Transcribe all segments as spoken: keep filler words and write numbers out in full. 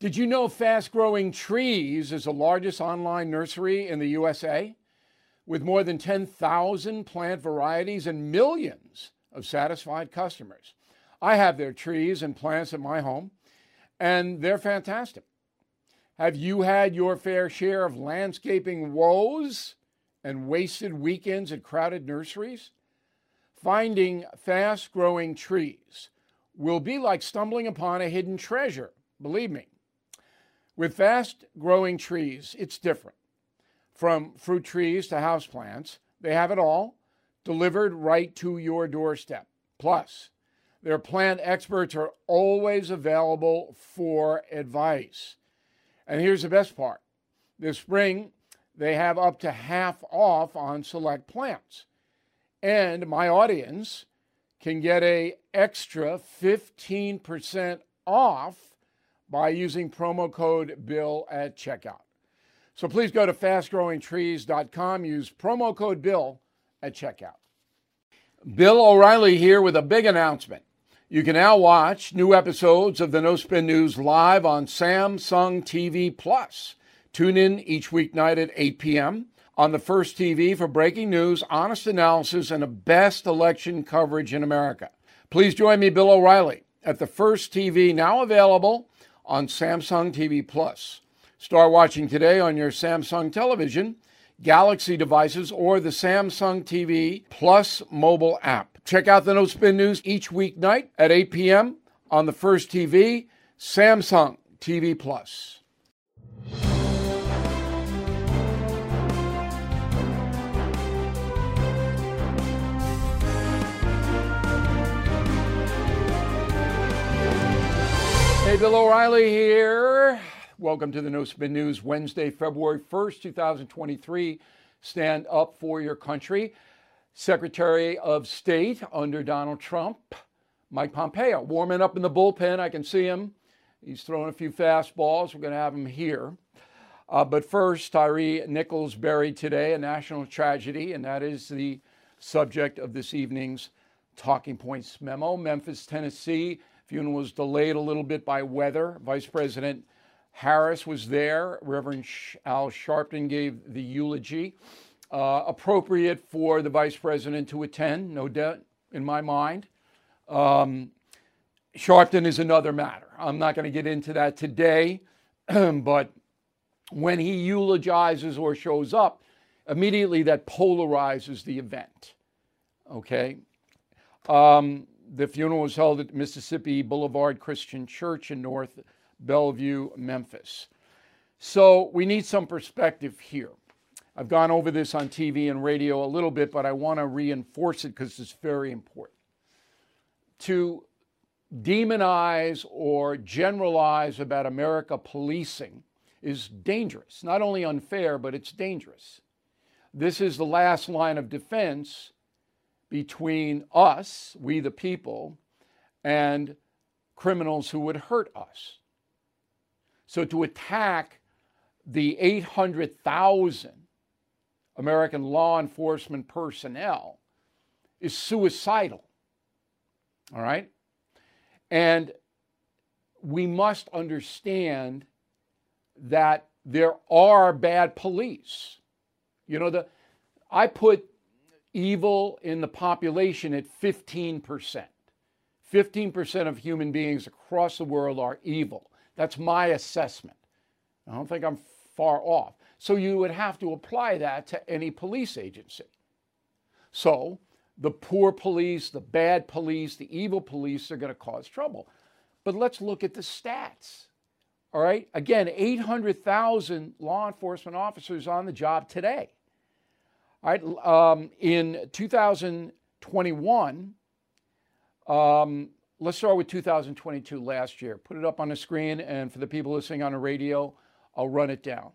Did you know Fast Growing Trees is the largest online nursery in the U S A? With more than ten thousand plant varieties and millions of satisfied customers. I have their trees and plants at my home, and they're fantastic. Have you had your fair share of landscaping woes and wasted weekends at crowded nurseries? Finding Fast Growing Trees will be like stumbling upon a hidden treasure, believe me. With Fast Growing Trees, it's different. From fruit trees to houseplants, they have it all delivered right to your doorstep. Plus, their plant experts are always available for advice. And here's the best part. This spring, they have up to half off on select plants. And my audience can get an extra fifteen percent off by using promo code BILL at checkout. So please go to fast growing trees dot com, use promo code BILL at checkout. Bill O'Reilly here with a big announcement. You can now watch new episodes of the No Spin News live on Samsung T V Plus. Tune in each weeknight at eight p.m. on the First T V for breaking news, honest analysis, and the best election coverage in America. Please join me, Bill O'Reilly, at the First T V, now available on Samsung T V Plus. Start watching today on your Samsung television, Galaxy devices, or the Samsung T V Plus mobile app. Check out the No Spin News each weeknight at eight p.m. on the First T V, Samsung T V Plus. Hey, Bill O'Reilly here. Welcome to the No Spin News, Wednesday, February first, two thousand twenty-three. Stand up for your country. Secretary of State under Donald Trump, Mike Pompeo, warming up in the bullpen. I can see him. He's throwing a few fastballs. We're going to have him here. Uh, but first, Tyree Nichols buried today, a national tragedy, and that is the subject of this evening's Talking Points memo. Memphis, Tennessee. Funeral was delayed a little bit by weather. Vice President Harris was there. Reverend Al Sharpton gave the eulogy. Uh, appropriate for the Vice President to attend, no doubt in my mind. Um, Sharpton is another matter. I'm not going to get into that today, but when he eulogizes or shows up, immediately that polarizes the event, okay? Um, The funeral was held at Mississippi Boulevard Christian Church in North Bellevue, Memphis. So we need some perspective here. I've gone over this on T V and radio a little bit, but I want to reinforce it because it's very important. To demonize or generalize about America policing is dangerous. Not only unfair, but it's dangerous. This is the last line of defense between us, we the people, and criminals who would hurt us. So to attack the eight hundred thousand American law enforcement personnel is suicidal, all right? And we must understand that there are bad police. You know, the I put evil in the population at fifteen percent. fifteen percent of human beings across the world are evil. That's my assessment. I don't think I'm far off. So you would have to apply that to any police agency. So the poor police, the bad police, the evil police are going to cause trouble. But let's look at the stats. All right? Again, eight hundred thousand law enforcement officers on the job today. All right, um, in two thousand twenty-one, um, let's start with two thousand twenty-two, last year. Put it up on the screen, and for the people listening on the radio, I'll run it down.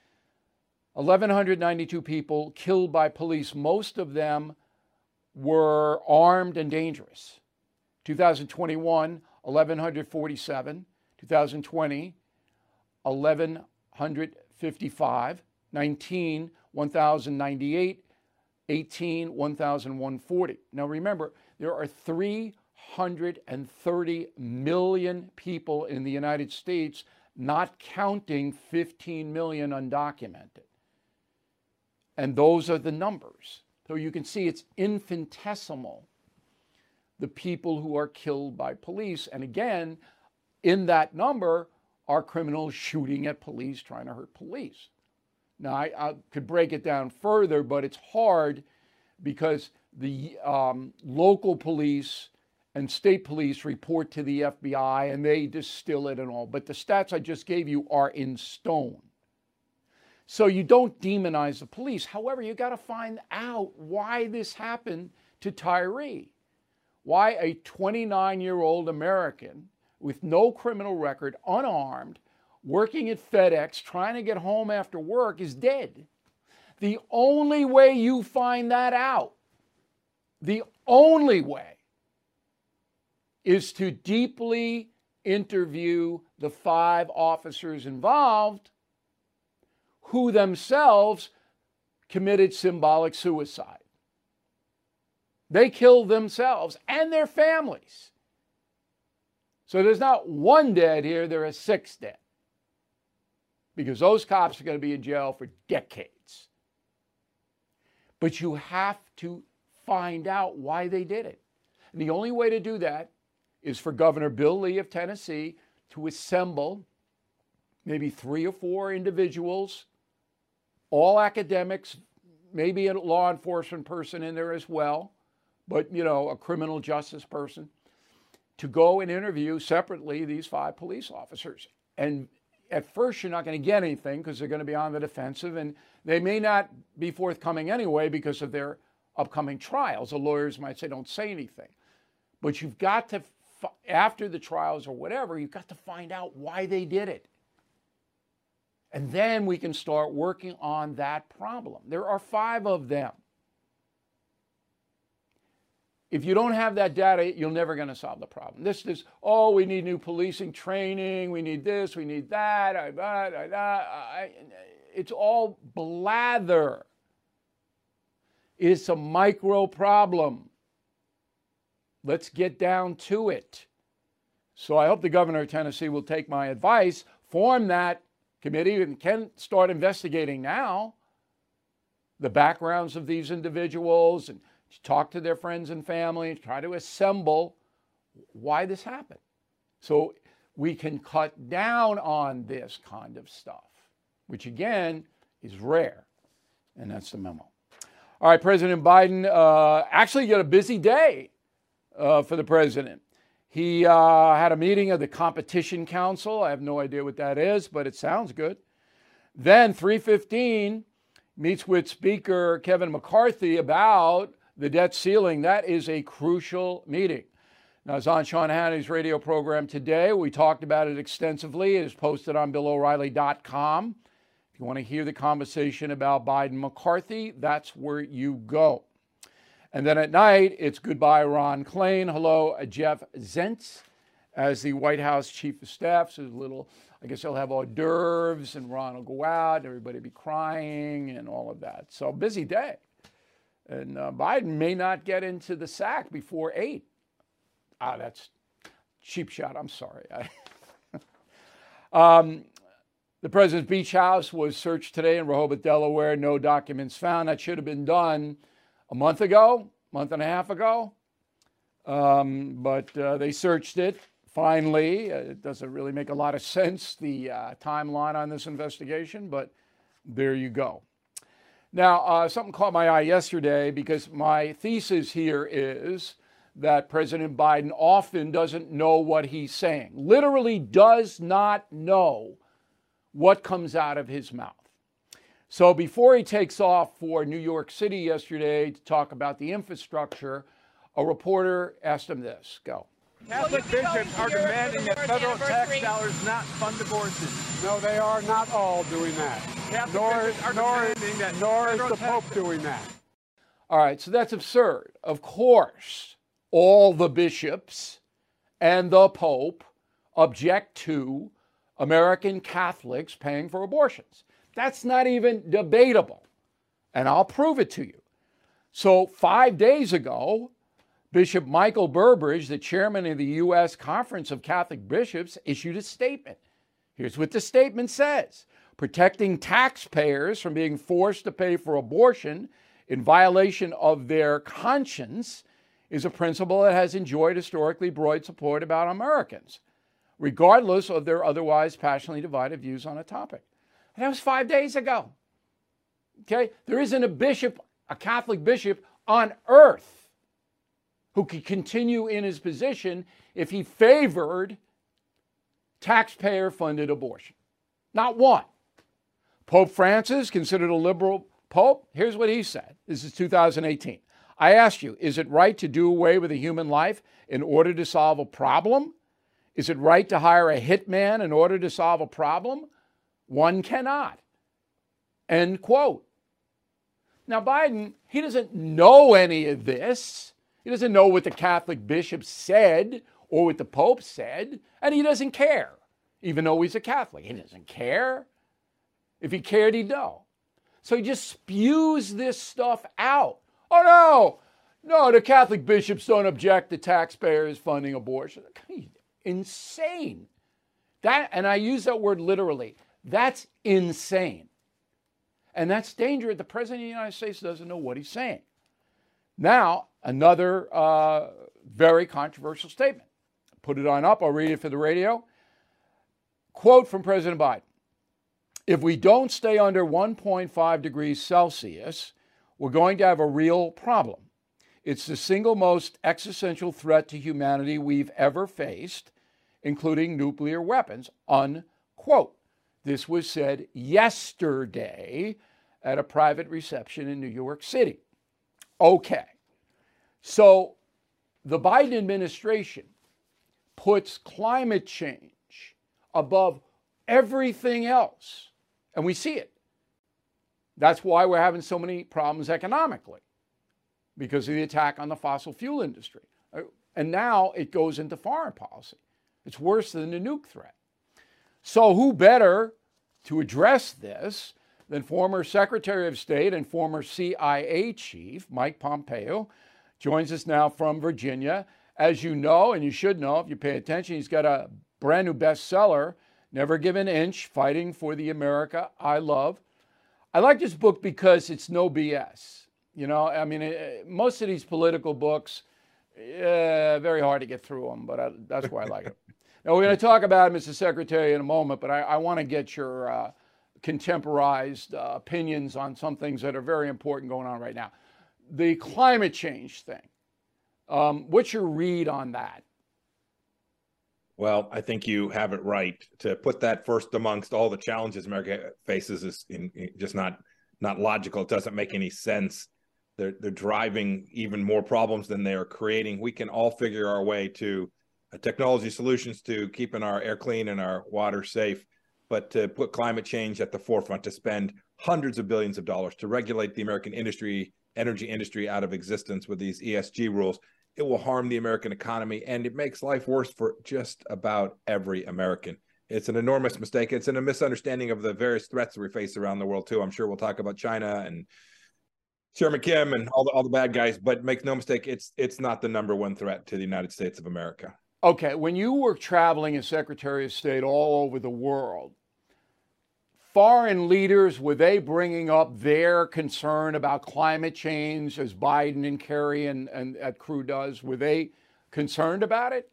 one thousand one hundred ninety-two people killed by police. Most of them were armed and dangerous. two thousand twenty-one, one thousand one hundred forty-seven. two thousand twenty, one thousand one hundred fifty-five. nineteen, one thousand ninety-eight, eighteen, one thousand one hundred forty. Now remember, there are three hundred thirty million people in the United States not counting fifteen million undocumented. And those are the numbers. So you can see it's infinitesimal, the people who are killed by police. And again, in that number are criminals shooting at police, trying to hurt police. Now, I, I could break it down further, but it's hard because the um, local police and state police report to the F B I and they distill it and all. But the stats I just gave you are in stone. So you don't demonize the police. However, you got to find out why this happened to Tyre. Why a twenty-nine-year-old American with no criminal record, unarmed, working at FedEx, trying to get home after work is dead. The only way you find that out, the only way, is to deeply interview the five officers involved who themselves committed symbolic suicide. They killed themselves and their families. So there's not one dead here, there are six dead. Because those cops are going to be in jail for decades. But you have to find out why they did it. And the only way to do that is for Governor Bill Lee of Tennessee to assemble maybe three or four individuals, all academics, maybe a law enforcement person in there as well, but, you know, a criminal justice person, to go and interview separately these five police officers. And at first, you're not going to get anything because they're going to be on the defensive, and they may not be forthcoming anyway because of their upcoming trials. The lawyers might say, don't say anything. But you've got to, after the trials or whatever, you've got to find out why they did it. And then we can start working on that problem. There are five of them. If you don't have that data, you're never going to solve the problem. This is, oh, we need new policing training, we need this, we need that. I, I, I, I, it's all blather. It's a micro problem. Let's get down to it. So I hope the governor of Tennessee will take my advice, form that committee, and can start investigating now the backgrounds of these individuals and talk to their friends and family and try to assemble why this happened. So we can cut down on this kind of stuff, which again is rare. And that's the memo. All right, President Biden uh, actually got a busy day uh, for the president. He uh, had a meeting of the Competition Council. I have no idea what that is, but it sounds good. Then three fifteen meets with Speaker Kevin McCarthy about the debt ceiling. That is a crucial meeting. Now, it's on Sean Hannity's radio program today. We talked about it extensively. It is posted on Bill O'Reilly dot com. If you want to hear the conversation about Biden-McCarthy, that's where you go. And then at night, it's goodbye, Ron Klain. Hello, Jeff Zients, as the White House Chief of Staff. So there's a little, I guess they'll have hors d'oeuvres, and Ron will go out, everybody will be crying and all of that. So busy day. And uh, Biden may not get into the sack before eight. Ah, that's cheap shot. I'm sorry. um, the president's beach house was searched today in Rehoboth, Delaware. No documents found. That should have been done a month ago, month and a half ago. Um, but uh, they searched it finally. Uh, it doesn't really make a lot of sense, the uh, timeline on this investigation, but there you go. Now, uh, something caught my eye yesterday because my thesis here is that President Biden often doesn't know what he's saying, literally does not know what comes out of his mouth. So before he takes off for New York City yesterday to talk about the infrastructure, a reporter asked him this. Go. Catholic bishops are demanding that federal tax dollars not fund abortions. No, they are not all doing that. Catholic nor bishops are nor, demanding that nor is federal the tax- Pope doing that. All right, so that's absurd. Of course, all the bishops and the Pope object to American Catholics paying for abortions. That's not even debatable. And I'll prove it to you. So five days ago, Bishop Michael Burbridge, the chairman of the U S Conference of Catholic Bishops, issued a statement. Here's what the statement says. Protecting taxpayers from being forced to pay for abortion in violation of their conscience is a principle that has enjoyed historically broad support about Americans, regardless of their otherwise passionately divided views on a topic. And that was five days ago. Okay? There isn't a bishop, a Catholic bishop on earth who could continue in his position if he favored taxpayer-funded abortion. Not one. Pope Francis, considered a liberal pope, here's what he said. This is two thousand eighteen. I ask you, is it right to do away with a human life in order to solve a problem? Is it right to hire a hitman in order to solve a problem? One cannot. End quote. Now, Biden, he doesn't know any of this. He doesn't know what the Catholic bishop said or what the Pope said, and he doesn't care, even though he's a Catholic. He doesn't care. If he cared, he'd know. So he just spews this stuff out. Oh, no, no, the Catholic bishops don't object to taxpayers funding abortion. Insane. That, and I use that word literally. That's insane. And that's dangerous. The President of the United States doesn't know what he's saying. Now, another uh, very controversial statement. Put it on up. I'll read it for the radio. Quote from President Biden. If we don't stay under one point five degrees Celsius, we're going to have a real problem. It's the single most existential threat to humanity we've ever faced, including nuclear weapons, unquote. This was said yesterday at a private reception in New York City. Okay. So the Biden administration puts climate change above everything else. And we see it. That's why we're having so many problems economically, because of the attack on the fossil fuel industry. And now it goes into foreign policy. It's worse than the nuke threat. So who better to address this than former Secretary of State and former C I A chief, Mike Pompeo, joins us now from Virginia. As you know, and you should know if you pay attention, he's got a brand new bestseller, Never Give an Inch, Fighting for the America I Love. I like this book because it's no B S. You know, I mean, it, most of these political books, uh, very hard to get through them, but I, that's why I like it. Now, we're going to talk about it, Mister Secretary, in a moment, but I, I want to get your uh, contemporized uh, opinions on some things that are very important going on right now. The climate change thing. Um, what's your read on that? Well, I think you have it right. To put that first amongst all the challenges America faces is in, in just not not logical. It doesn't make any sense. They're they're driving even more problems than they are creating. We can all figure our way to uh, technology solutions to keeping our air clean and our water safe, but to put climate change at the forefront, to spend hundreds of billions of dollars to regulate the American industry, energy industry out of existence with these E S G rules, it will harm the American economy, and it makes life worse for just about every American. It's an enormous mistake. It's a misunderstanding of the various threats that we face around the world, too. I'm sure we'll talk about China and Chairman Kim and all the, all the bad guys, but make no mistake, it's it's not the number one threat to the United States of America. Okay, when you were traveling as Secretary of State all over the world, foreign leaders, were they bringing up their concern about climate change as Biden and Kerry and, and at Crew does? Were they concerned about it?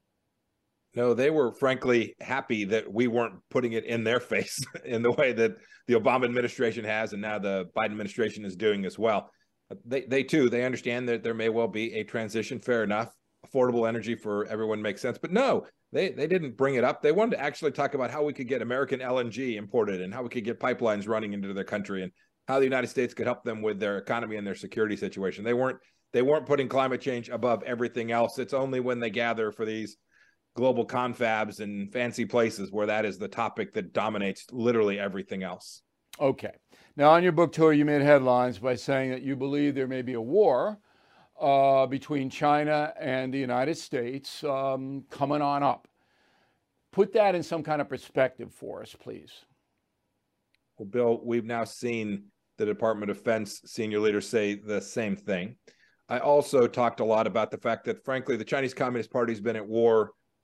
No, they were frankly happy that we weren't putting it in their face in the way that the Obama administration has, and now the Biden administration is doing as well. They, they too, they understand that there may well be a transition, fair enough. Affordable energy for everyone makes sense, but no, They they didn't bring it up. They wanted to actually talk about how we could get American L N G imported and how we could get pipelines running into their country and how the United States could help them with their economy and their security situation. They weren't they weren't putting climate change above everything else. It's only when they gather for these global confabs and fancy places where that is the topic that dominates literally everything else. Okay. Now, on your book tour, you made headlines by saying that you believe there may be a war Uh, between China and the United States um, coming on up. Put that in some kind of perspective for us, please. Well, Bill, we've now seen the Department of Defense senior leaders say the same thing. I also talked a lot about the fact that, frankly, the Chinese Communist Party has been at war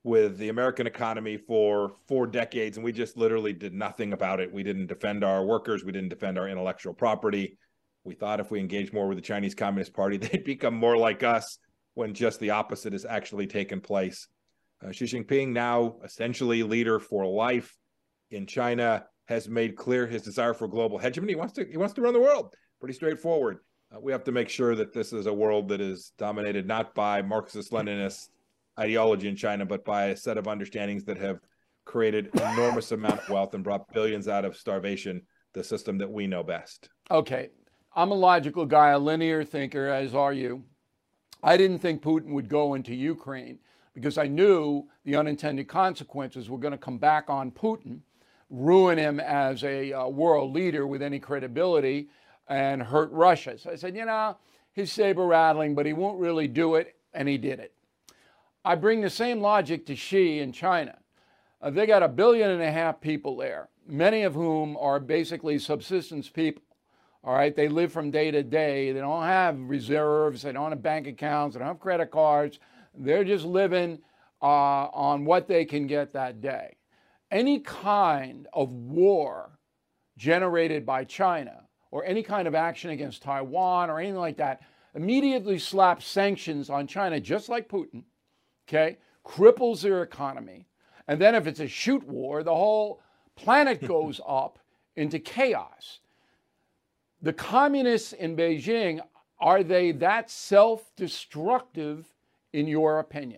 with the American economy for four decades, and we just literally did nothing about it. We didn't defend our workers. We didn't defend our intellectual property. We thought if we engaged more with the Chinese Communist Party, they'd become more like us, when just the opposite has actually taken place. Uh, Xi Jinping, now essentially leader for life in China, has made clear his desire for global hegemony. He wants to, he wants to run the world. Pretty straightforward. Uh, we have to make sure that this is a world that is dominated not by Marxist-Leninist ideology in China, but by a set of understandings that have created an enormous amount of wealth and brought billions out of starvation, the system that we know best. Okay. I'm a logical guy, a linear thinker, as are you. I didn't think Putin would go into Ukraine because I knew the unintended consequences were going to come back on Putin, ruin him as a uh, world leader with any credibility, and hurt Russia. So I said, you know, he's saber rattling, but he won't really do it, and he did it. I bring the same logic to Xi in China. Uh, they got a billion and a half people there, many of whom are basically subsistence people. All right, they live from day to day. They don't have reserves. They don't have bank accounts. They don't have credit cards. They're just living uh, on what they can get that day. Any kind of war generated by China or any kind of action against Taiwan or anything like that immediately slaps sanctions on China, just like Putin, okay, cripples their economy. And then if it's a shoot war, the whole planet goes up into chaos. The communists in Beijing, are they that self-destructive in your opinion?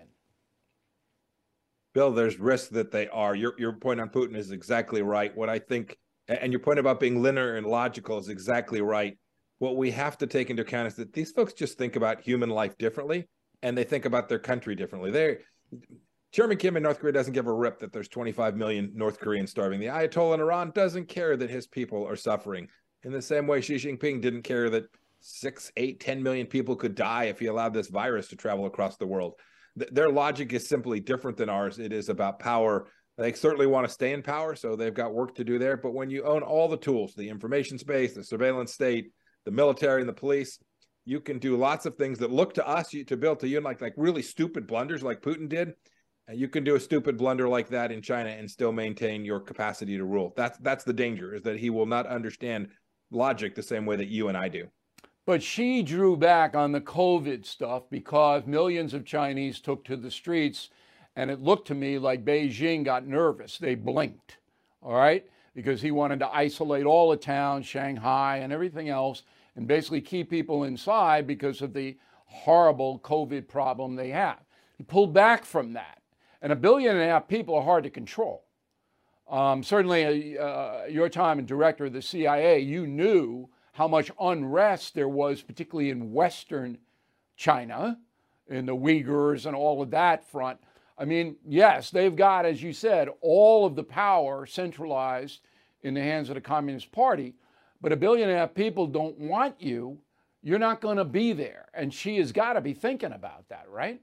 Bill, there's risk that they are. Your, your point on Putin is exactly right. What I think, and your point about being linear and logical is exactly right. What we have to take into account is that these folks just think about human life differently, and they think about their country differently. They're, Chairman Kim in North Korea doesn't give a rip that there's twenty-five million North Koreans starving. The Ayatollah in Iran doesn't care that his people are suffering. In the same way, Xi Jinping didn't care that six, eight, ten million people could die if he allowed this virus to travel across the world. Th- their logic is simply different than ours. It is about power. They certainly want to stay in power, so they've got work to do there. But when you own all the tools, the information space, the surveillance state, the military, and the police, you can do lots of things that look to us, to build to you, like, like really stupid blunders like Putin did. And you can do a stupid blunder like that in China and still maintain your capacity to rule. That's, that's the danger, is that he will not understand logic the same way that you and I do. But Xi drew back on the COVID stuff because millions of Chinese took to the streets, and it looked to me like Beijing got nervous. They blinked, all right, because he wanted to isolate all the towns, Shanghai and everything else, and basically keep people inside because of the horrible COVID problem they have. He pulled back from that. And a billion and a half people are hard to control. Um, certainly, uh, your time as director of the C I A, you knew how much unrest there was, particularly in Western China, in the Uyghurs and all of that front. I mean, yes, they've got, as you said, all of the power centralized in the hands of the Communist Party, but a billion and a half people don't want you. You're not going to be there. And Xi has got to be thinking about that, right?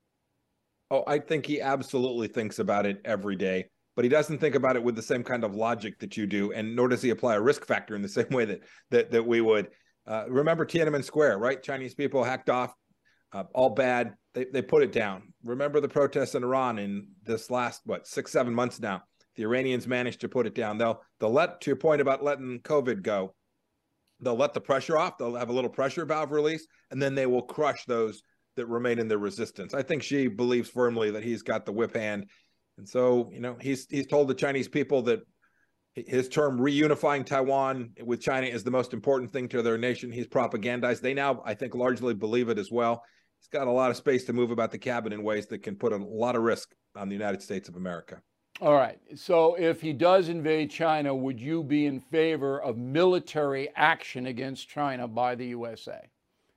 Oh, I think he absolutely thinks about it every day, but he doesn't think about it with the same kind of logic that you do, and nor does he apply a risk factor in the same way that that, that we would. Uh, remember Tiananmen Square, right? Chinese people hacked off, uh, all bad. They they put it down. Remember the protests in Iran in this last, what, six, seven months now? The Iranians managed to put it down. They'll, they'll let, to your point about letting COVID go, they'll let the pressure off. They'll have a little pressure valve release, and then they will crush those that remain in their resistance. I think Xi believes firmly that he's got the whip hand. And so, you know, he's he's told the Chinese people that his term reunifying Taiwan with China is the most important thing to their nation. He's propagandized. They now, I think, largely believe it as well. He's got a lot of space to move about the cabinet in ways that can put a lot of risk on the United States of America. All right. So if he does invade China, would you be in favor of military action against China by the U S A?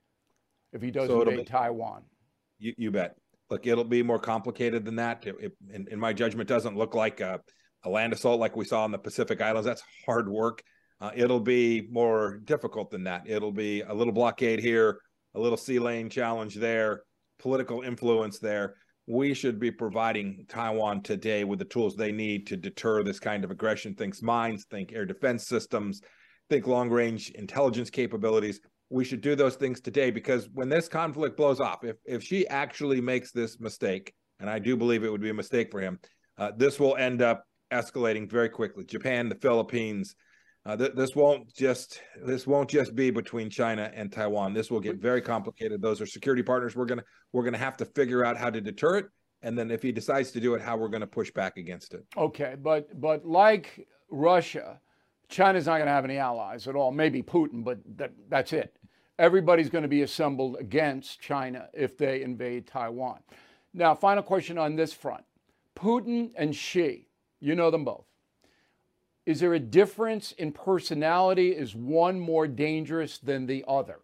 If he does so invade be, Taiwan? You, you bet. Look, it'll be more complicated than that. It, it, in, in my judgment, doesn't look like a, a land assault like we saw in the Pacific Islands. That's hard work. Uh, it'll be more difficult than that. It'll be a little blockade here, a little sea lane challenge there, political influence there. We should be providing Taiwan today with the tools they need to deter this kind of aggression. Think mines, think air defense systems, think long-range intelligence capabilities. We should do those things today, because when this conflict blows off, if, if she actually makes this mistake and I do believe it would be a mistake for him. Uh, this will end up escalating very quickly. Japan, the Philippines. Uh, th- this won't just this won't just be between China and Taiwan. This will get very complicated. Those are security partners. We're gonna we're gonna have to figure out how to deter it, and then if he decides to do it, how we're going to push back against it. Okay, but but like Russia, China's not going to have any allies at all. Maybe Putin, but that, that's it. Everybody's going to be assembled against China if they invade Taiwan. Now, final question on this front: Putin and Xi, you know them both. Is there a difference in personality? Is one more dangerous than the other?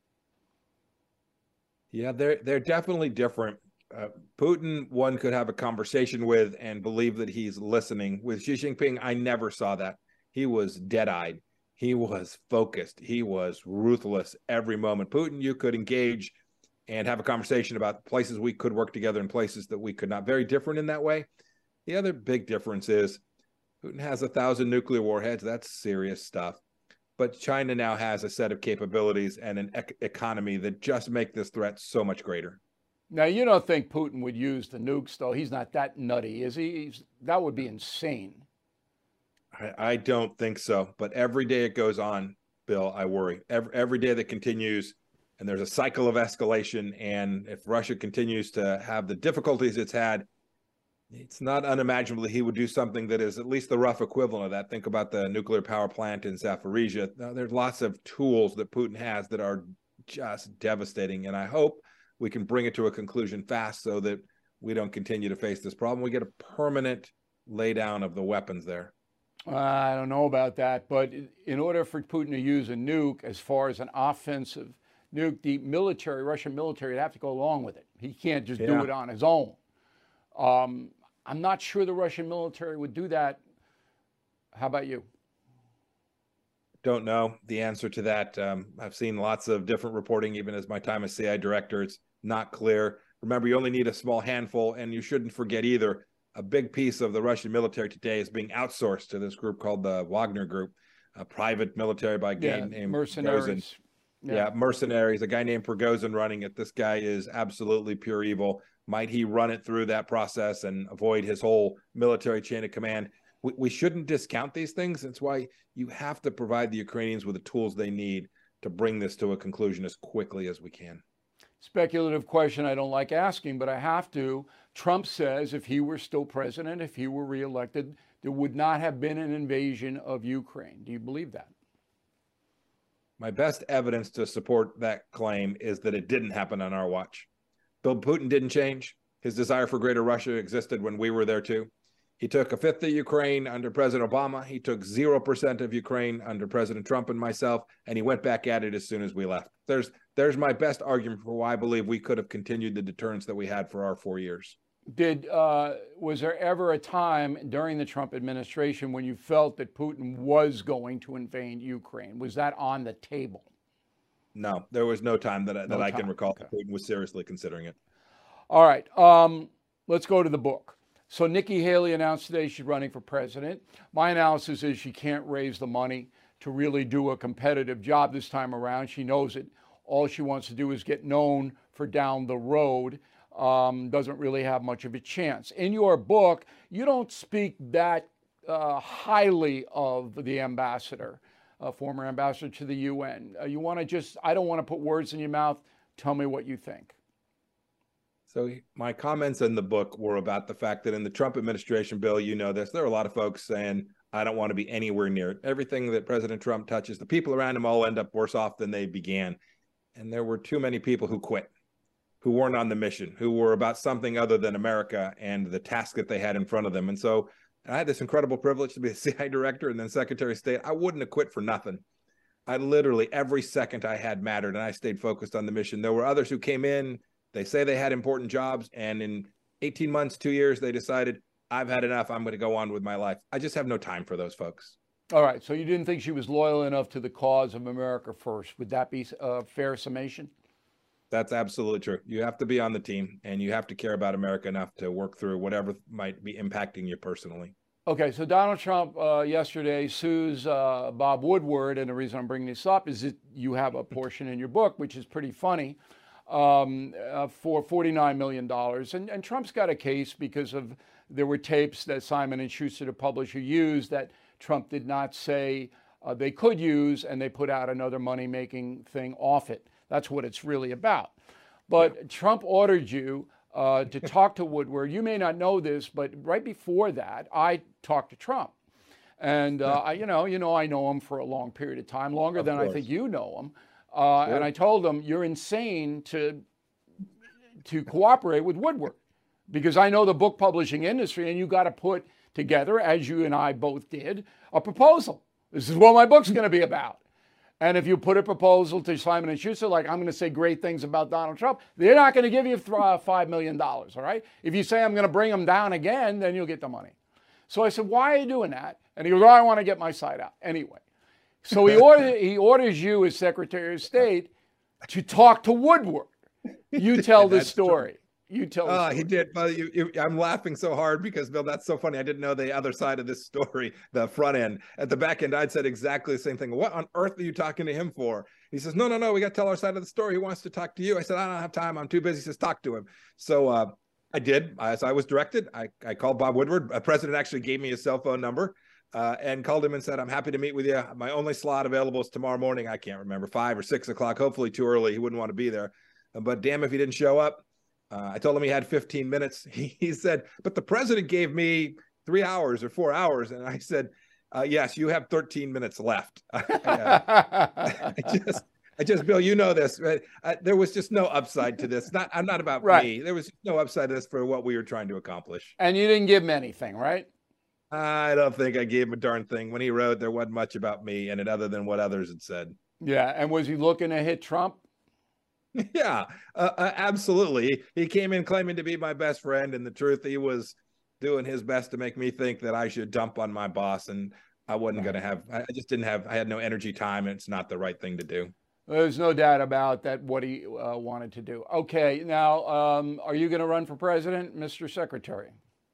Yeah, they're they're definitely different. Uh, Putin, one could have a conversation with and believe that he's listening. With Xi Jinping, I never saw that. He was dead-eyed. He was focused. He was ruthless every moment. Putin, you could engage and have a conversation about places we could work together and places that we could not. Very different in that way. The other big difference is Putin has a thousand nuclear warheads. That's serious stuff. But China now has a set of capabilities and an ec- economy that just make this threat so much greater. Now, you don't think Putin would use the nukes, though? He's not that nutty, is he? He's, that would be insane. I, I don't think so. But every day it goes on, Bill, I worry. Every, every day that continues, and there's a cycle of escalation. And if Russia continues to have the difficulties it's had, it's not unimaginable that he would do something that is at least the rough equivalent of that. Think about the nuclear power plant in Zaporizhia. Now, there's lots of tools that Putin has that are just devastating. And I hope we can bring it to a conclusion fast so that we don't continue to face this problem. We get a permanent laydown of the weapons there. I don't know about that, but in order for Putin to use a nuke as far as an offensive nuke, the military, Russian military, would have to go along with it. He can't just Yeah. do it on his own. Um, I'm not sure the Russian military would do that. How about you? Don't know the answer to that. Um, I've seen lots of different reporting, even as my time as C I A director. It's not clear. Remember, you only need a small handful, and you shouldn't forget either, a big piece of the Russian military today is being outsourced to this group called the Wagner Group, a private military by a guy Yeah, named mercenaries. Yeah. yeah, mercenaries, a guy named Prigozhin running it. This guy is absolutely pure evil. Might he run it through that process and avoid his whole military chain of command? We, we shouldn't discount these things. That's why you have to provide the Ukrainians with the tools they need to bring this to a conclusion as quickly as we can. Speculative question I don't like asking, but I have to. Trump says if he were still president, if he were reelected, there would not have been an invasion of Ukraine. Do you believe that? My best evidence to support that claim is that it didn't happen on our watch. Bill Putin didn't change. His desire for greater Russia existed when we were there too. He took a fifth of Ukraine under President Obama. He took zero percent of Ukraine under President Trump and myself, and he went back at it as soon as we left. There's there's my best argument for why I believe we could have continued the deterrence that we had for our four years. Did uh, was there ever a time during the Trump administration when you felt that Putin was going to invade Ukraine? Was that on the table? No, there was no time that I, that No I time. can recall Okay. that Putin was seriously considering it. All right, um, let's go to the book. So Nikki Haley announced today she's running for president. My analysis is she can't raise the money to really do a competitive job this time around. She knows it. All she wants to do is get known for down the road. Um, doesn't really have much of a chance. In your book, you don't speak that uh, highly of the ambassador, uh, former ambassador to the U N. Uh, you want to just, I don't want to put words in your mouth. Tell me what you think. So my comments in the book were about the fact that in the Trump administration, Bill, you know this, there are a lot of folks saying, I don't want to be anywhere near it. Everything that President Trump touches, the people around him all end up worse off than they began. And there were too many people who quit, who weren't on the mission, who were about something other than America and the task that they had in front of them. And so I had this incredible privilege to be a C I A director and then Secretary of State. I wouldn't have quit for nothing. I literally, every second I had mattered, and I stayed focused on the mission. There were others who came in, they say they had important jobs, and in eighteen months, two years, they decided, I've had enough, I'm going to go on with my life. I just have no time for those folks. All right, so you didn't think she was loyal enough to the cause of America first. Would that be a fair summation? That's absolutely true. You have to be on the team, and you have to care about America enough to work through whatever might be impacting you personally. Okay, so Donald Trump uh, yesterday sues uh, Bob Woodward, and the reason I'm bringing this up is that you have a portion in your book, which is pretty funny. um, uh, for forty-nine million dollars. And, and Trump's got a case because of there were tapes that Simon and Schuster, the publisher, used that Trump did not say uh, they could use, and they put out another money-making thing off it. That's what it's really about. But yeah. Trump ordered you uh, to talk to Woodward. You may not know this, but right before that, I talked to Trump. And, uh, I, you know, you know, I know him for a long period of time, longer of than course. I think you know him. Uh, sure. And I told him, you're insane to, to cooperate with Woodward, because I know the book publishing industry, and you got to put together, as you and I both did, a proposal. This is what my book's going to be about. And if you put a proposal to Simon and Schuster, like, I'm going to say great things about Donald Trump, they're not going to give you five million dollars, all right? If you say I'm going to bring him down again, then you'll get the money. So I said, why are you doing that? And he goes, oh, I want to get my side out. Anyway, so he, order, he orders you as Secretary of State to talk to Woodward. You tell the story. True. You tell Oh, he did. But you, you, I'm laughing so hard because, Bill, that's so funny. I didn't know the other side of this story, the front end. At the back end, I'd said exactly the same thing. What on earth are you talking to him for? He says, no, no, no, we got to tell our side of the story. He wants to talk to you. I said, I don't have time. I'm too busy. He says, talk to him. So uh, I did. As I was directed, I, I called Bob Woodward. A president actually gave me his cell phone number uh, and called him and said, I'm happy to meet with you. My only slot available is tomorrow morning. I can't remember, five or six o'clock, hopefully too early. He wouldn't want to be there. But damn if he didn't show up. Uh, I told him he had fifteen minutes. He, he said, but the president gave me three hours or four hours. And I said, uh, yes, you have thirteen minutes left. I, uh, I just, I just, Bill, you know this. Right? Uh, there was just no upside to this. Not, I'm not about right. me. There was no upside to this for what we were trying to accomplish. And you didn't give him anything, right? I don't think I gave him a darn thing. When he wrote, there wasn't much about me in it other than what others had said. Yeah. And was he looking to hit Trump? Yeah, uh, uh, absolutely. He came in claiming to be my best friend, and the truth, he was doing his best to make me think that I should dump on my boss, and I wasn't right. going to have, I just didn't have, I had no energy, time, and it's not the right thing to do. There's no doubt about that, what he uh, wanted to do. Okay, now, um, are you going to run for president, Mister Secretary?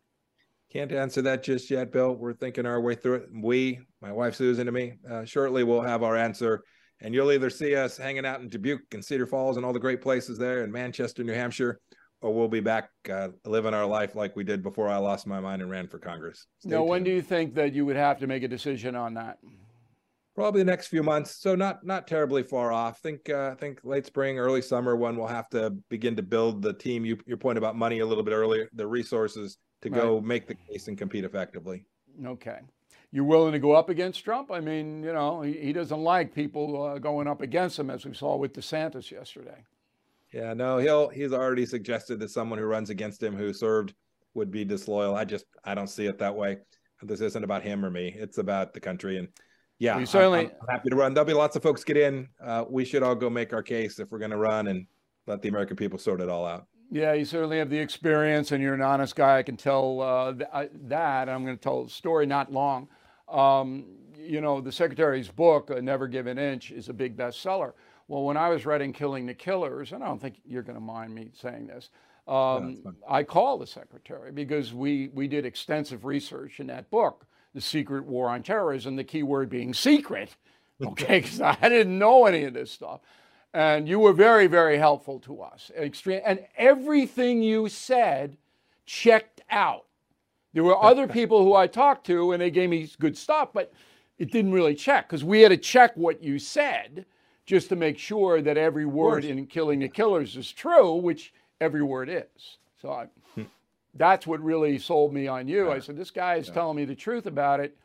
Can't answer that just yet, Bill. We're thinking our way through it. We, my wife Susan and me, uh, shortly we'll have our answer. And you'll either see us hanging out in Dubuque and Cedar Falls and all the great places there in Manchester, New Hampshire, or we'll be back uh, living our life like we did before I lost my mind and ran for Congress. Stay now, when tuned. Do you think that you would have to make a decision on that? Probably the next few months. So not not terribly far off. Think uh, think late spring, early summer when we'll have to begin to build the team. You, your point about money a little bit earlier, the resources to right. go make the case and compete effectively. Okay. You willing to go up against Trump? I mean, you know, he, he doesn't like people uh, going up against him, as we saw with DeSantis yesterday. Yeah, no, he'll he's already suggested that someone who runs against him who served would be disloyal. I just I don't see it that way. This isn't about him or me. It's about the country. And yeah, well, certainly, I'm, I'm happy to run. There'll be lots of folks get in. Uh, we should all go make our case if we're going to run and let the American people sort it all out. Yeah, you certainly have the experience, and you're an honest guy. I can tell uh, th- I, that. I'm going to tell a story not long. Um, you know, the Secretary's book, uh, Never Give an Inch, is a big bestseller. Well, when I was writing Killing the Killers, and I don't think you're going to mind me saying this, um, no, I called the Secretary because we, we did extensive research in that book, The Secret War on Terrorism, the key word being secret, okay, because I didn't know any of this stuff. And you were very, very helpful to us. Extreme, and everything you said checked out. There were other people who I talked to, and they gave me good stuff, but it didn't really check, because we had to check what you said just to make sure that every word in Killing the Killers is true, which every word is. So I, that's what really sold me on you. I said, this guy is yeah. telling me the truth about it,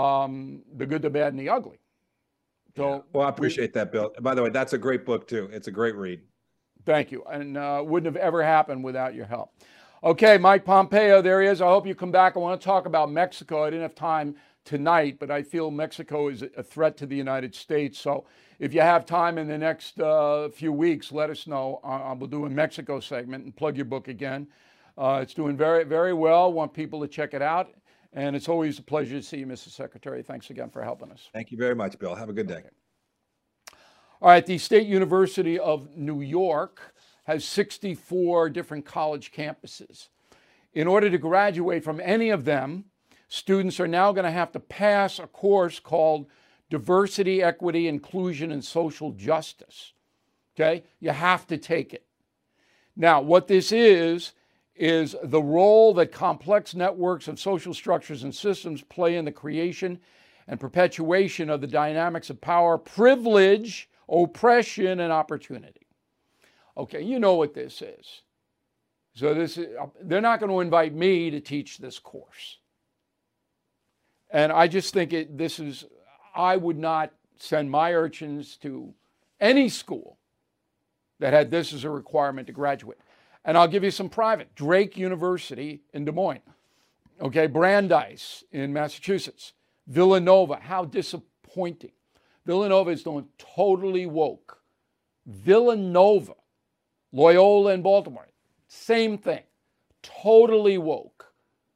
um, the good, the bad, and the ugly. So, yeah. Well, I appreciate we, that, Bill. By the way, that's a great book, too. It's a great read. Thank you. And uh, wouldn't have ever happened without your help. Okay, Mike Pompeo, there he is. I hope you come back. I want to talk about Mexico. I didn't have time tonight, but I feel Mexico is a threat to the United States. So if you have time in the next uh, few weeks, let us know. I will do a Mexico segment and plug your book again. Uh, it's doing very, very well. Want people to check it out. And it's always a pleasure to see you, Mister Secretary. Thanks again for helping us. Thank you very much, Bill. Have a good day. Okay. All right, the State University of New York has sixty-four different college campuses. In order to graduate from any of them, students are now going to have to pass a course called Diversity, Equity, Inclusion, and Social Justice. Okay? You have to take it. Now, what this is, is the role that complex networks of social structures and systems play in the creation and perpetuation of the dynamics of power, privilege, oppression, and opportunity. Okay, you know what this is. So this is, they're not going to invite me to teach this course. And I just think it, this is, I would not send my urchins to any school that had this as a requirement to graduate. And I'll give you some private. Drake University in Des Moines. Okay, Brandeis in Massachusetts. Villanova, how disappointing. Villanova is doing totally woke. Villanova, Loyola in Baltimore, same thing. Totally woke.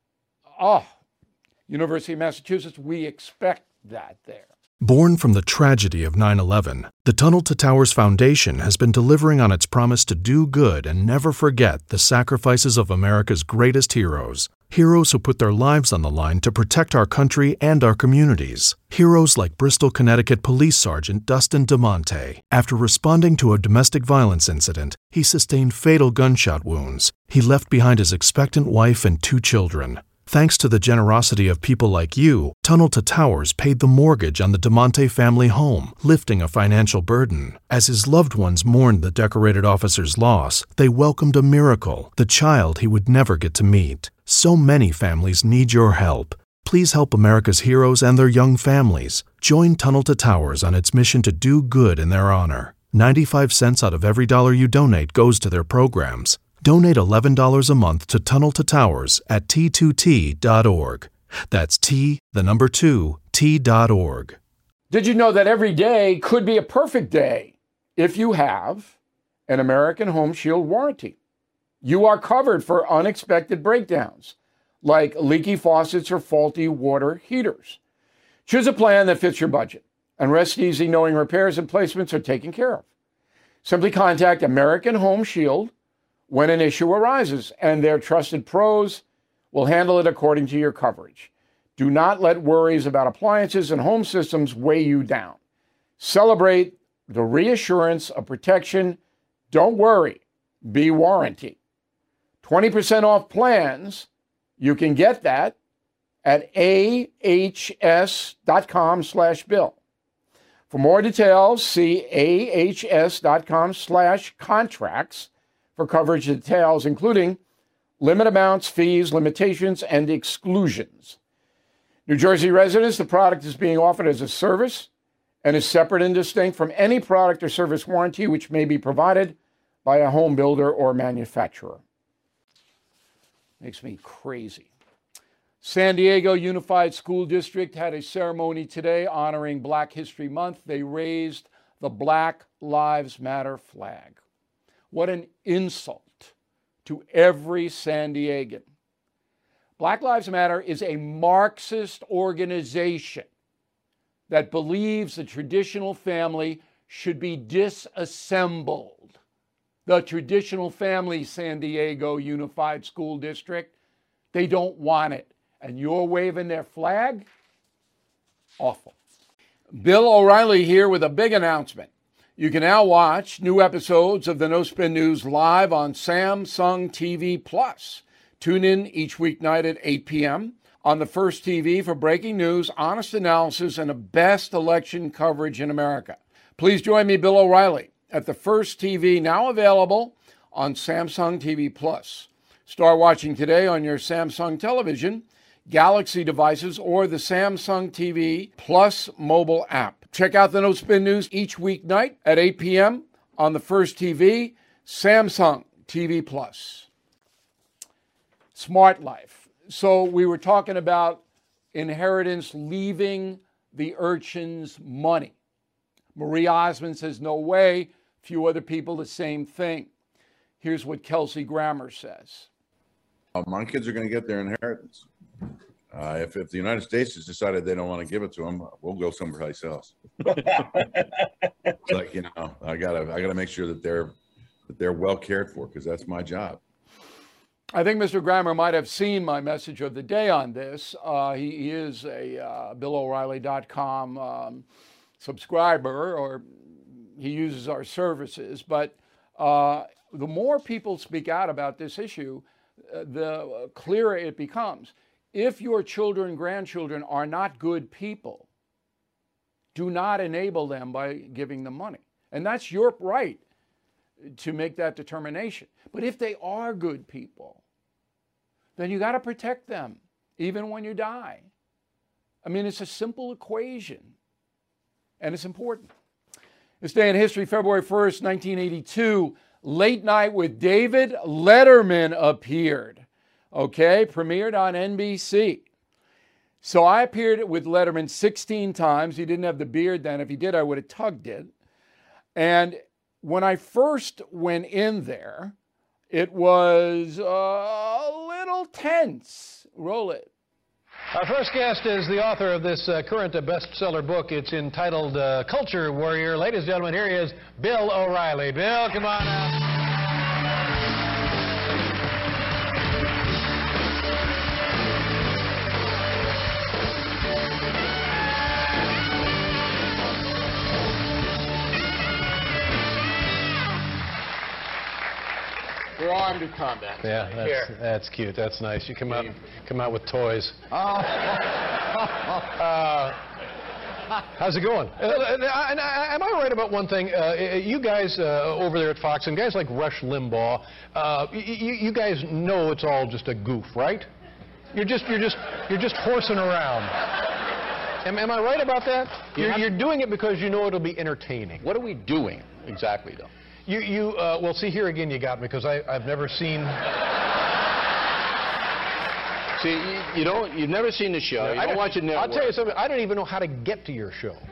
Oh, University of Massachusetts, we expect that there. Born from the tragedy of nine eleven, the Tunnel to Towers Foundation has been delivering on its promise to do good and never forget the sacrifices of America's greatest heroes. Heroes who put their lives on the line to protect our country and our communities. Heroes like Bristol, Connecticut Police Sergeant Dustin DeMonte. After responding to a domestic violence incident, he sustained fatal gunshot wounds. He left behind his expectant wife and two children. Thanks to the generosity of people like you, Tunnel to Towers paid the mortgage on the DeMonte family home, lifting a financial burden. As his loved ones mourned the decorated officer's loss, they welcomed a miracle, the child he would never get to meet. So many families need your help. Please help America's heroes and their young families. Join Tunnel to Towers on its mission to do good in their honor. ninety-five cents out of every dollar you donate goes to their programs. Donate eleven dollars a month to Tunnel to Towers at T two T dot org. That's T, the number two, T dot org. Did you know that every day could be a perfect day if you have an American Home Shield warranty? You are covered for unexpected breakdowns, like leaky faucets or faulty water heaters. Choose a plan that fits your budget and rest easy knowing repairs and placements are taken care of. Simply contact American Home Shield when an issue arises, and their trusted pros will handle it according to your coverage. Do not let worries about appliances and home systems weigh you down. Celebrate the reassurance of protection. Don't worry, be warranty. twenty percent off plans, you can get that at ahs.com slash bill. For more details, see ahs.com slash contracts for coverage details, including limit amounts, fees, limitations, and exclusions. New Jersey residents, the product is being offered as a service and is separate and distinct from any product or service warranty which may be provided by a home builder or manufacturer. Makes me crazy. San Diego Unified School District had a ceremony today honoring Black History Month. They raised the Black Lives Matter flag. What an insult to every San Diegan. Black Lives Matter is a Marxist organization that believes the traditional family should be disassembled. The traditional family, San Diego Unified School District, they don't want it. And you're waving their flag? Awful. Bill O'Reilly here with a big announcement. You can now watch new episodes of the No Spin News live on Samsung T V Plus. Tune in each weeknight at eight p.m. on the First T V for breaking news, honest analysis, and the best election coverage in America. Please join me, Bill O'Reilly, at the First T V, now available on Samsung T V Plus. Start watching today on your Samsung television, Galaxy devices, or the Samsung T V Plus mobile app. Check out the No Spin News each weeknight at eight p.m. on the First T V, Samsung T V Plus. Smart Life. So we were talking about inheritance leaving the urchins money. Marie Osmond says, no way. Few other people, the same thing. Here's what Kelsey Grammer says. Uh, my kids are going to get their inheritance. Uh, if, if the United States has decided they don't want to give it to them, we'll go someplace else. It's like, you know, I gotta, I gotta make sure that they're, that they're well cared for, because that's my job. I think Mister Grammer might have seen my message of the day on this. Uh, he, he is a uh, Bill O'Reilly dot com um, subscriber, or he uses our services. But uh, the more people speak out about this issue, uh, the clearer it becomes. If your children, grandchildren are not good people, do not enable them by giving them money. And that's your right to make that determination. But if they are good people, then you got to protect them, even when you die. I mean, it's a simple equation, and it's important. This day in history, February first, nineteen eighty-two, Late Night with David Letterman appeared. Okay, premiered on N B C. So I appeared with Letterman sixteen times. He didn't have the beard then. If he did, I would have tugged it. And when I first went in there, it was a little tense. Roll it. Our first guest is the author of this uh, current uh, bestseller book. It's entitled uh, Culture Warrior. Ladies and gentlemen, here he is, Bill O'Reilly. Bill, come on out. We're armed to combat. Yeah, that's, that's cute. That's nice. You come out, come out with toys. Oh. uh, how's it going? Uh, and I, and I, am I right about one thing? Uh, you guys uh, over there at Fox, and guys like Rush Limbaugh, uh, you, you guys know it's all just a goof, right? You're just, you're just, you're just horsing around. Am, am I right about that? You're, you're doing it because you know it'll be entertaining. What are we doing exactly, though? You, you, uh, well, see, here again you got me, because I've never seen... See, you, you don't, you've never seen the show, Yeah, you I don't watch it network. I'll tell you something, I don't even know how to get to your show.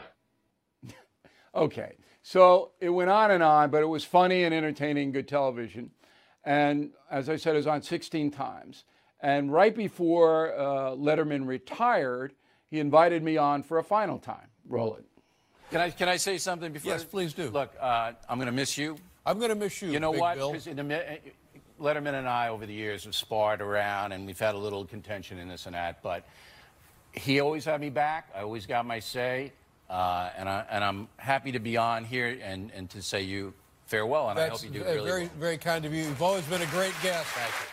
Okay, so it went on and on, but it was funny and entertaining, good television. And as I said, it was on sixteen times. And right before uh, Letterman retired, he invited me on for a final time. Roll it. Can I can I say something before? Yes, please do. Look, uh, I'm going to miss you. I'm going to miss you. You know Big what? Bill. 'Cause in the, Letterman and I, over the years, have sparred around, and we've had a little contention in this and that. But he always had me back. I always got my say, uh, and I and I'm happy to be on here and and to say you farewell. And That's I hope you do uh, really very well. very kind of you. You've always been a great guest. Thank you.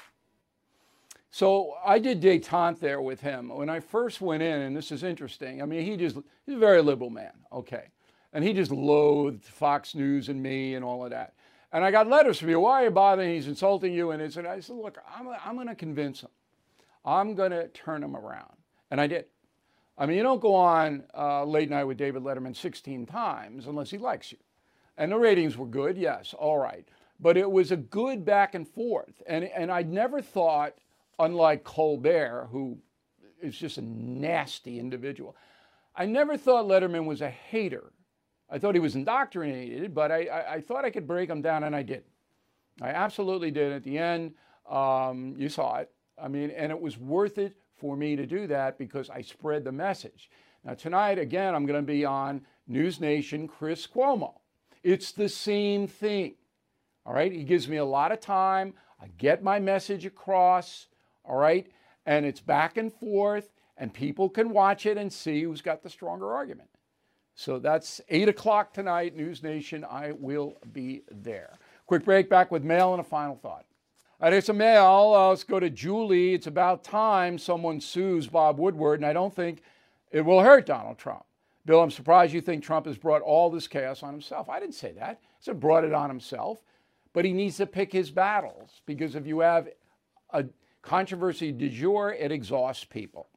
So I did detente there with him. When I first went in, and this is interesting, I mean, he just, he's a very liberal man, okay. And he just loathed Fox News and me and all of that. And I got letters from you, why are you bothering? He's insulting you. And I said, I said, look, I'm, I'm going to convince him. I'm going to turn him around. And I did. I mean, you don't go on uh, Late Night with David Letterman sixteen times unless he likes you. And the ratings were good, yes, all right. But it was a good back and forth. And, and I never thought, unlike Colbert, who is just a nasty individual, I never thought Letterman was a hater. I thought he was indoctrinated, but I, I, I thought I could break him down, and I did. I absolutely did. At the end, um, you saw it. I mean, and it was worth it for me to do that because I spread the message. Now, tonight, again, I'm going to be on News Nation, Chris Cuomo. It's the same thing, all right? He gives me a lot of time. I get my message across, all right? And it's back and forth, and people can watch it and see who's got the stronger argument. So that's eight o'clock tonight, News Nation. I will be there. Quick break, back with mail and a final thought. All right, here's some mail. Uh, let's go to Julie. It's about time someone sues Bob Woodward, and I don't think it will hurt Donald Trump. Bill, I'm surprised you think Trump has brought all this chaos on himself. I didn't say that. I said brought it on himself. But he needs to pick his battles, because if you have a controversy du jour, it exhausts people.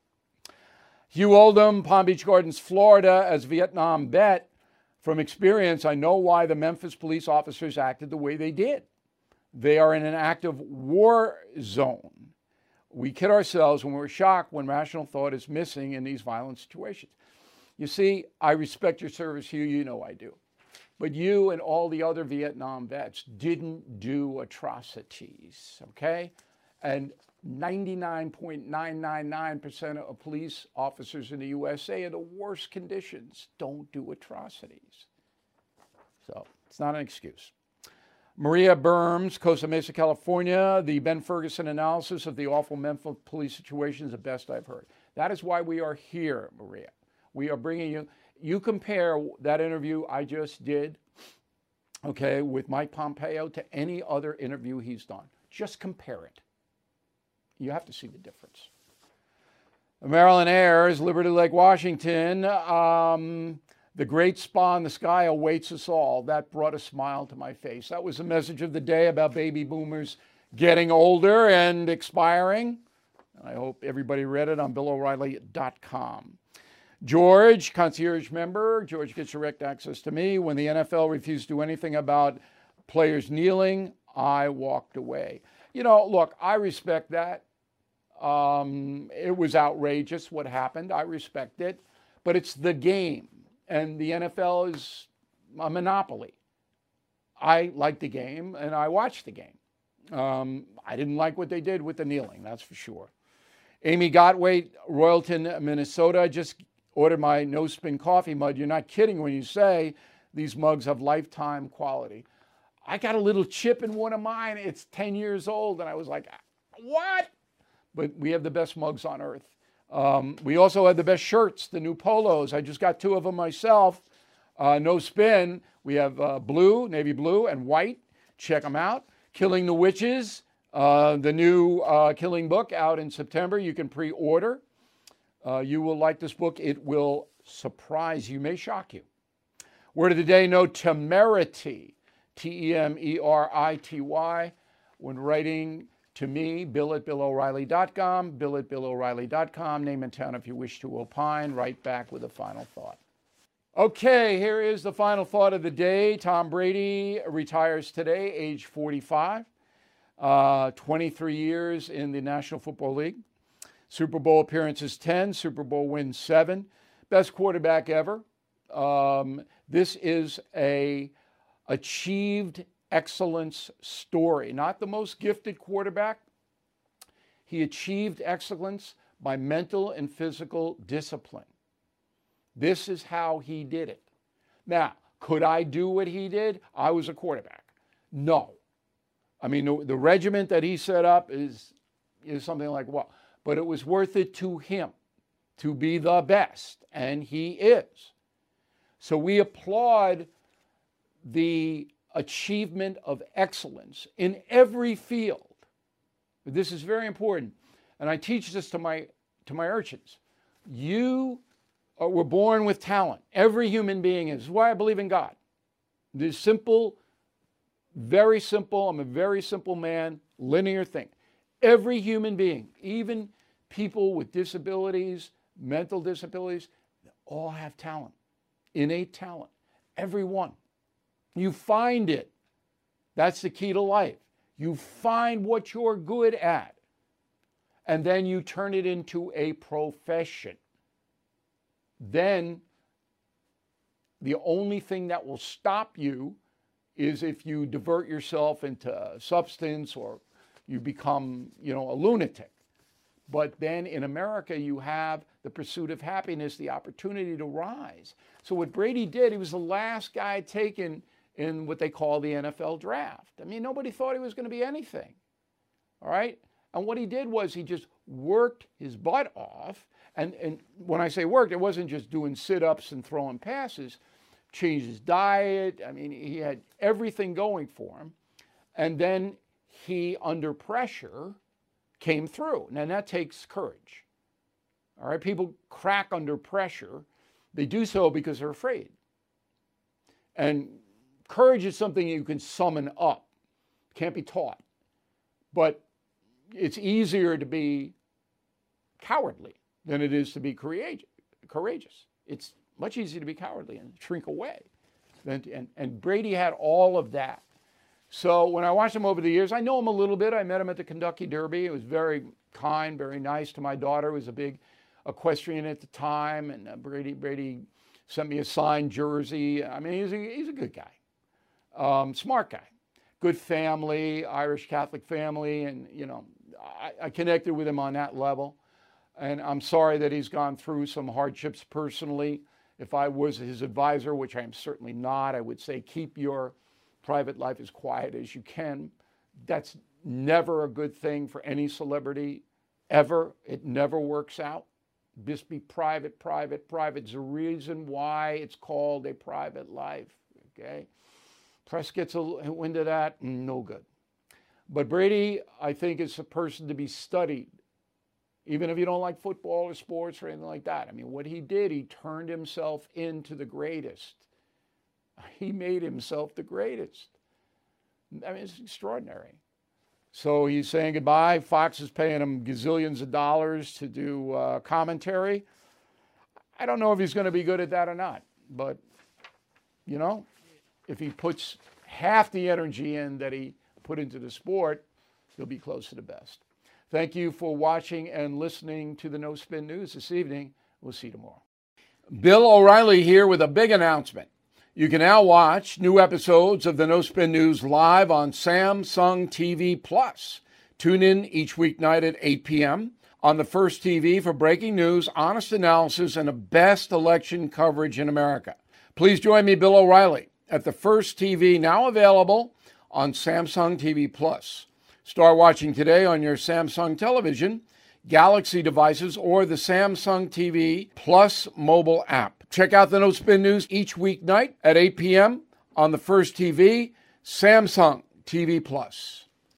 Hugh Oldham, Palm Beach Gardens, Florida, as Vietnam vet, from experience, I know why the Memphis police officers acted the way they did. They are in an active war zone. We kid ourselves when we're shocked when rational thought is missing in these violent situations. You see, I respect your service, Hugh, you know I do. But you and all the other Vietnam vets didn't do atrocities, okay? And ninety-nine point nine nine nine percent of police officers in the U S A in the worst conditions don't do atrocities. So it's not an excuse. Maria Burns, Costa Mesa, California. The Ben Ferguson analysis of the awful Memphis police situation is the best I've heard. That is why we are here, Maria. We are bringing you, you compare that interview I just did okay, with Mike Pompeo to any other interview he's done. Just compare it. You have to see the difference. Maryland Airs, Liberty Lake, Washington. Um, the great spa in the sky awaits us all. That brought a smile to my face. That was the message of the day about baby boomers getting older and expiring. I hope everybody read it on Bill O'Reilly dot com. George, concierge member. George gets direct access to me. When the N F L refused to do anything about players kneeling, I walked away. You know, look, I respect that. Um, it was outrageous what happened. I respect it. But it's the game. And the N F L is a monopoly. I like the game, and I watched the game. Um, I didn't like what they did with the kneeling, that's for sure. Amy Gotway, Royalton, Minnesota, just ordered my no spin coffee mug. You're not kidding when you say these mugs have lifetime quality. I got a little chip in one of mine. It's ten years old. And I was like, what? But we have the best mugs on earth. Um, we also have the best shirts, the new polos. I just got two of them myself. Uh, no spin. We have uh, blue, navy blue, and white. Check them out. Killing the Witches, uh, the new uh, Killing book out in September. You can pre-order. Uh, you will like this book. It will surprise you, may shock you. Word of the day, no temerity, T E M E R I T Y, when writing to me, Bill at Bill O'Reilly dot com, Bill at Bill O'Reilly dot com, name and town if you wish to opine, write back with a final thought. Okay, here is the final thought of the day. Tom Brady retires today, age forty-five, uh, twenty-three years in the National Football League. Super Bowl appearances ten, Super Bowl wins seven. Best quarterback ever. Um, this is a achieved excellence story. Not the most gifted quarterback. He achieved excellence by mental and physical discipline. This is how he did it. Now, could I do what he did? I was a quarterback. No. I mean, the, the regiment that he set up is, is something like, well, but it was worth it to him to be the best, and he is. So we applaud the achievement of excellence in every field. This is very important, and I teach this to my, to my urchins. You are, were born with talent. Every human being is. This is why I believe in God. This simple, very simple, I'm a very simple man, linear thing. Every human being, even people with disabilities, mental disabilities, they all have talent, innate talent, every one. You find it. That's the key to life. You find what you're good at, and then you turn it into a profession. Then the only thing that will stop you is if you divert yourself into substance or you become, you know, a lunatic. But then in America, you have the pursuit of happiness, the opportunity to rise. So what Brady did, he was the last guy taken in what they call the N F L draft. I mean, nobody thought he was going to be anything. All right? And what he did was he just worked his butt off. And, and when I say worked, it wasn't just doing sit-ups and throwing passes. Changed his diet. I mean, he had everything going for him. And then he, under pressure, came through. Now, that takes courage. All right? People crack under pressure. They do so because they're afraid. And courage is something you can summon up. Can't be taught. But it's easier to be cowardly than it is to be courageous. It's much easier to be cowardly and shrink away. And, and, and Brady had all of that. So when I watched him over the years, I know him a little bit. I met him at the Kentucky Derby. He was very kind, very nice to my daughter, who was a big equestrian at the time. And uh, Brady, Brady sent me a signed jersey. I mean, he's a, he's a good guy. Um, smart guy. Good family, Irish Catholic family. And, you know, I, I connected with him on that level. And I'm sorry that he's gone through some hardships personally. If I was his advisor, which I am certainly not, I would say keep your private life as quiet as you can. That's never a good thing for any celebrity, ever. It never works out. Just be private, private, private. There's a reason why it's called a private life, okay? Press gets a wind of that, no good. But Brady, I think, is a person to be studied, even if you don't like football or sports or anything like that. I mean, what he did, he turned himself into the greatest. He made himself the greatest. I mean, it's extraordinary. So he's saying goodbye. Fox is paying him gazillions of dollars to do uh, commentary. I don't know if he's going to be good at that or not, but, you know, if he puts half the energy in that he put into the sport, he'll be close to the best. Thank you for watching and listening to the No Spin News this evening. We'll see you tomorrow. Bill O'Reilly here with a big announcement. You can now watch new episodes of the No Spin News live on Samsung T V Plus. Tune in each weeknight at eight p.m. on the First T V for breaking news, honest analysis, and the best election coverage in America. Please join me, Bill O'Reilly, at the First T V, now available on Samsung T V Plus. Start watching today on your Samsung television, Galaxy devices, or the Samsung T V Plus mobile app. Check out the No Spin News each weeknight at eight p.m. on the First T V, Samsung T V Plus.